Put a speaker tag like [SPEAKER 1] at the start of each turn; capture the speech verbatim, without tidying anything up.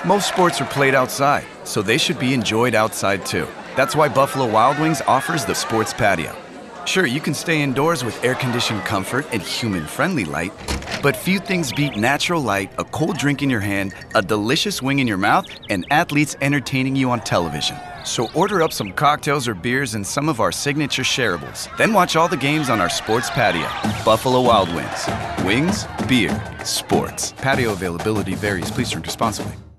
[SPEAKER 1] Most sports are played outside, so they should be enjoyed outside too. That's why Buffalo Wild Wings offers the sports patio. Sure, you can stay indoors with air-conditioned comfort and human-friendly light, but few things beat natural light, a cold drink in your hand, a delicious wing in your mouth, and athletes entertaining you on television. So order up some cocktails or beers and some of our signature shareables. Then watch all the games on our sports patio. Buffalo Wild Wings. Wings, beer, sports. Patio availability varies. Please drink responsibly.